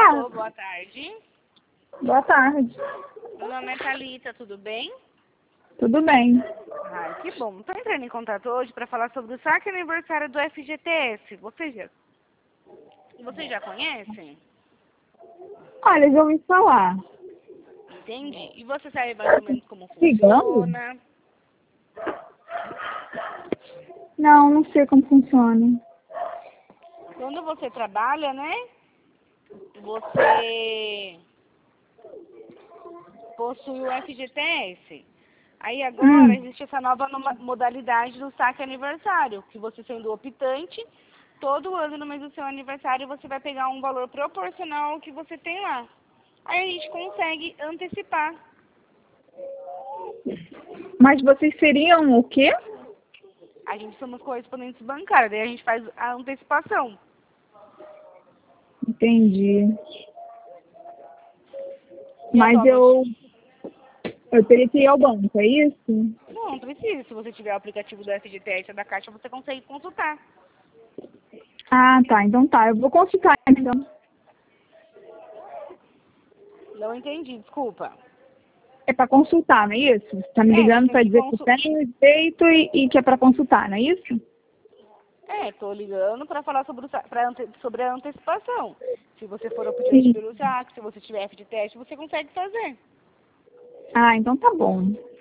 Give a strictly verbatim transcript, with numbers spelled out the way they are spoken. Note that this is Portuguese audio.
Alô, boa tarde. Boa tarde. Meu nome é Thalita, tudo bem? Tudo bem. Ai, que bom. Estou entrando em contato hoje para falar sobre o saque aniversário do F G T S. Você já, você já conhece? Olha, já ouvi falar. Entendi. E você sabe mais ou menos como Ligando? funciona? Não, não sei como funciona. Quando você trabalha, né? Você possui o F G T S. Aí agora Hum. existe essa nova numa- modalidade do saque aniversário, que você sendo optante, todo ano no mês do seu aniversário você vai pegar um valor proporcional ao que você tem lá. Aí a gente consegue antecipar. Mas vocês seriam o quê? A gente somos correspondentes bancários, daí a gente faz a antecipação. Entendi. E Mas eu, atualmente, eu teria que ir ao banco, é isso? não, não precisa. Se você tiver o aplicativo do F G T S ou da Caixa, você consegue consultar. Ah, tá. Então tá. Eu vou consultar, então. Não entendi, desculpa. É pra consultar, não é isso? Você tá me É, você ligando tem pra que dizer que consultar. tem o direito e, e que é pra consultar, não é isso? É, tô ligando para falar sobre, o, sa- pra ante, sobre a antecipação. Se você for optante Sim. pelo saque, se você tiver F de teste, você consegue fazer. Ah, então tá bom.